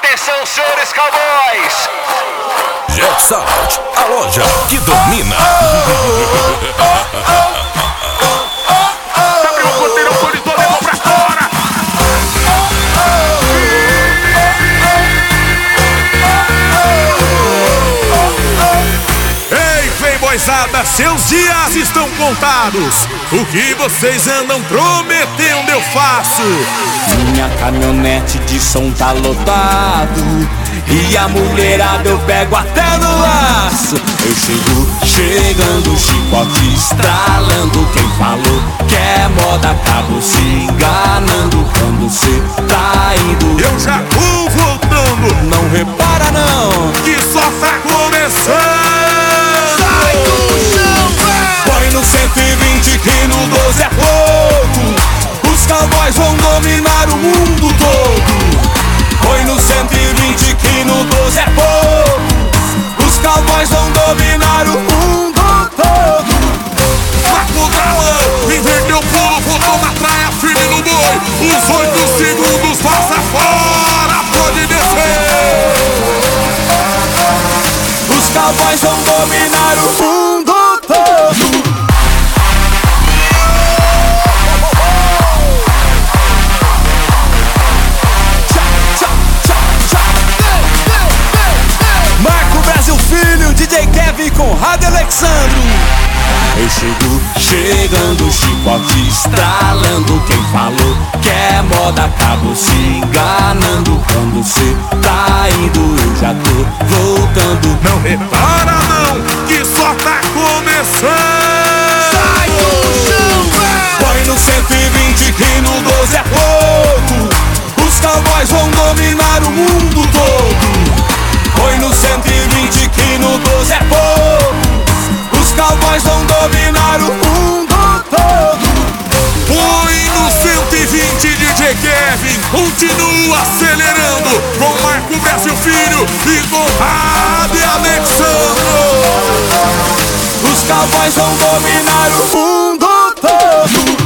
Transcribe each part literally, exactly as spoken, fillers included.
Atenção, senhores cowboys! Jet Sound, a loja que domina. Abriu o porteiro, o monitor levou pra fora. Ei, playboyzada, seus dias estão contados. O que vocês andam prometendo eu faço. Minha caminhonete de som tá lotado e a mulherada eu pego até no laço. Eu chego, chegando, chicote estralando. Quem falou que é moda acabou se enganando. Quando cê tá indo, Eu já vou voltando, não repara não, que só tá começando. sai do chão, vai! Põe no cento e vinte que no doze é pouco. Os cowboys vão dominar o mundo todo. Põe no cento e vinte que no doze é pouco. Os cowboys vão dominar o mundo todo. Marco galão, inverteu o pulo, voltou na praia, firme no boi. Os oito segundos passa fora, pode descer. Os cowboys vão dominar o mundo todo. Marco Brasil Filho, D J Kevin com Rádio Alexandro. Eu chego, chegando, chicote estralando. Quem falou que é moda acabou se enganando. Quando cê tá indo, eu já tô voltando. Não repara não, que só tá começando. Sai do chão, vai! Põe no cento e vinte que no doze é pouco. Os cowboys vão dominar o mundo todo. Põe no cento e vinte que no doze é pouco. Os cowboys vão dominar o mundo todo. Põe no cento e vinte, D J Kevin, continua acelerando com Marco Brasil Filho e com Rádio Alexandro. Os cowboys vão dominar o mundo todo.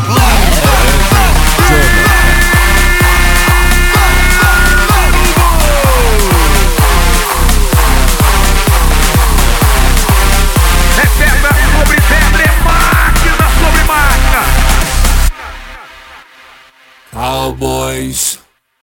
É pedra sobre pedra, é máquina sobre máquina. Cowboys